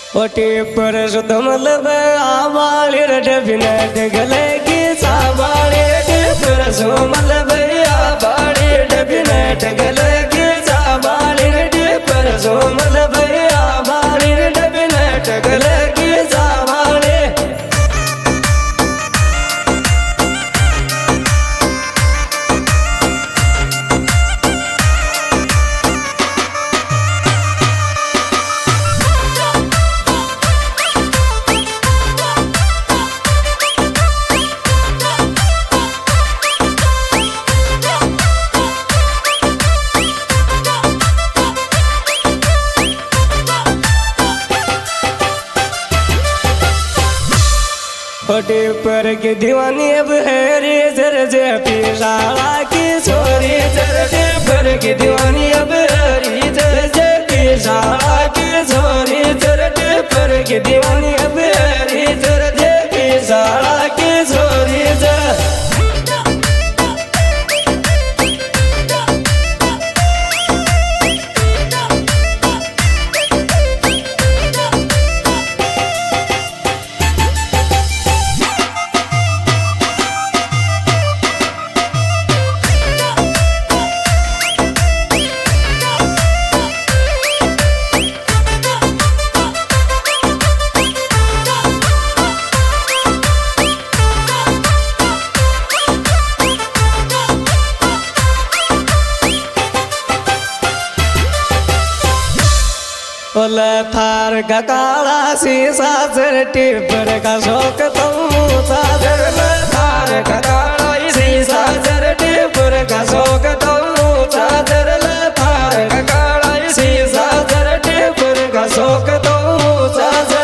OT पर शुद्ध मतलब आवाली डबिनट गले की सावाली पर सो मतलब आवाली डबिनट गले की सावाली पर सो मतलब आवाली डबिनट गले की सावाली ओटी पर की दीवानी अब है रे जर जे पिशाला की छोरी जर जे पर की दीवानी अब है रे जर जे पिशाला की छोरी जर जे पर की दीवानी अब है रे जर जे पिशाला की छोरी जर ओले थार का काला शीशा जर टिपर का शौक तुम साजर थार का काला शीशा जर टिपर का शौक तुम साजर थार का काला शीशा जर टिपर का शौक तुम साजर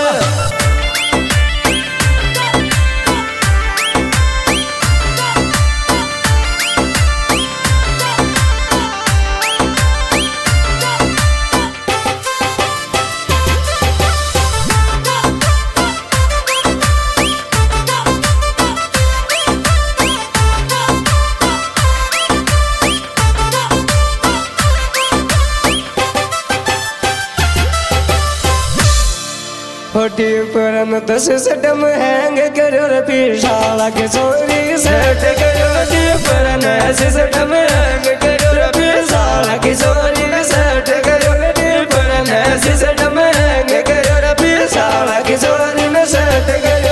ओटी परन दस सटम हैंग करो रे पिशाला के छोरी सेट करो ओटी परन ऐसे सटम हैंग करो रे पिशाला के छोरी सेट करो ओटी परन ऐसे सटम हैंग करो रे पिशाला के छोरी में सेट करो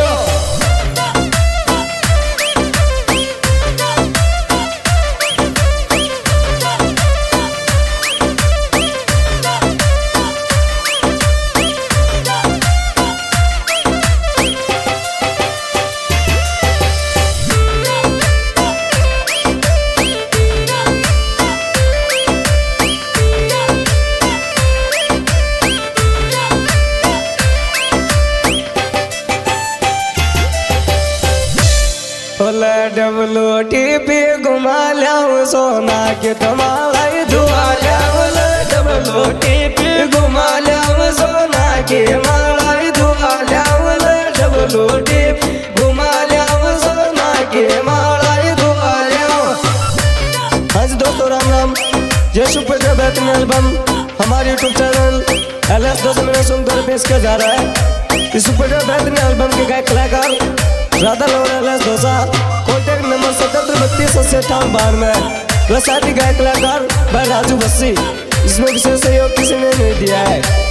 डबलो टीपी घुमा लिया सोना के तुम्हारा धुआ लिया डबलो टीपी घुमा लिया सोना के माला धुआ लिया डबलो टीपी घुमा लिया सोना के माला धुआ लिया। हाँ जी दोस्तों राम राम, ये सुपर बेहतरीन एल्बम हमारे यूट्यूब चैनल LS 200 में सुनकर पेश किया जा रहा है। इस सुपर बेहतरीन एल्बम के गायक कलाकार Radha Loda LS 200 contact number 7732 साथी गायक कलाकार भाई राजू बस्सी, इसमें विशेष सहयोग किसी ने नहीं दिया है।